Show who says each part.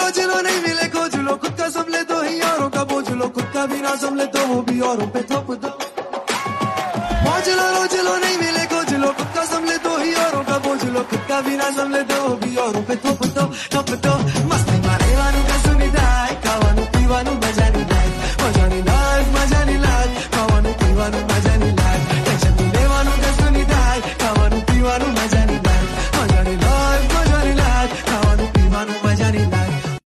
Speaker 1: रोज लो नहीं मिले खोज लो, खुद का संभले तो ही औरों का बोझ लो, खुद का भी ना संभले तो वो भी औरों पे थोप दो। मौज लो रोज लो नहीं मिले खोज लो, खुद का संभले तो ही औरों का बोझ लो, खुद का भी ना संभले तो वो भी औरों पे थोप दो, थोप दो।